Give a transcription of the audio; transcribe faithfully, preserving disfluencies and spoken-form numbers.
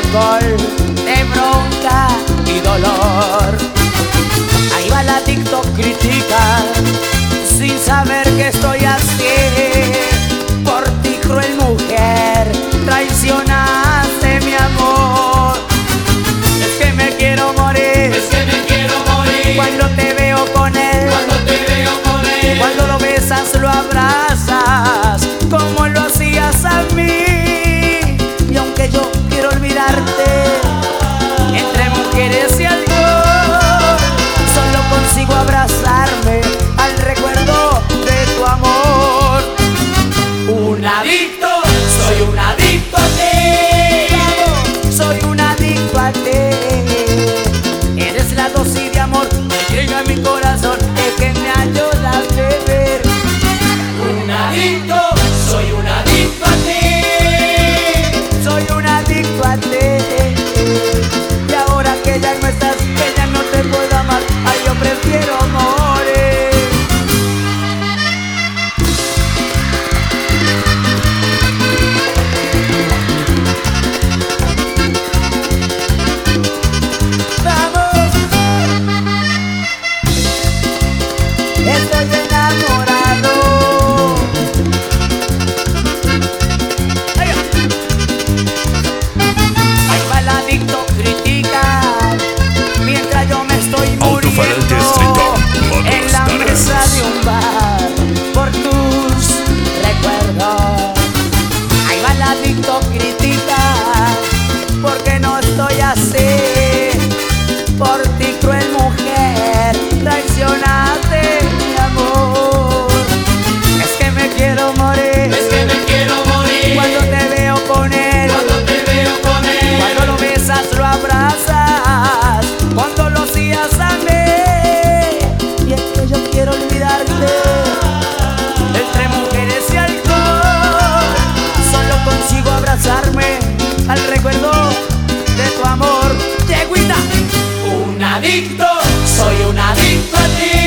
alcohol, de bronca y dolor. Ahí va la TikTok crítica sin saber que estoy así. Por ti, cruel mujer, traicionaste mi amor. Es que me quiero morir, Es que me quiero morir cuando te veo con él, cuando te veo con él. cuando lo besas, lo abrazas, como lo hacías a mí. Y aunque yo quiero olvidarte, entre mujeres y alcohol, solo consigo abrazarme al recuerdo de tu amor. Un adicto, soy un adicto a ti. Soy un adicto a ti. Eres la dosis de amor que llega a mi corazón, es que me ayuda a beber. Un adicto, soy un adicto a ti. Soy un adicto a ti. Y ahora que ya no estás, que ya no te puedo amar, ay, yo prefiero morir. Vamos, estoy enamorado. Ay, ahí va el adicto critica mientras yo me estoy Alto-falante muriendo estricto, en la modos mesa dares. de un bar por tus recuerdos. Ahí va el adicto critica porque no estoy así. Por ti, cruel mujer, traicionaste mi amor. Es que me quiero morir Es que me quiero morir cuando te veo con él, cuando te veo con él. cuando lo besas, lo abrazas, cuando lo hacías a mí. Y es que yo quiero olvidarte, entre mujeres y alcohol, solo consigo abrazarme al recuerdo de tu amor. Yeguita. Un adicto, soy un adicto a ti.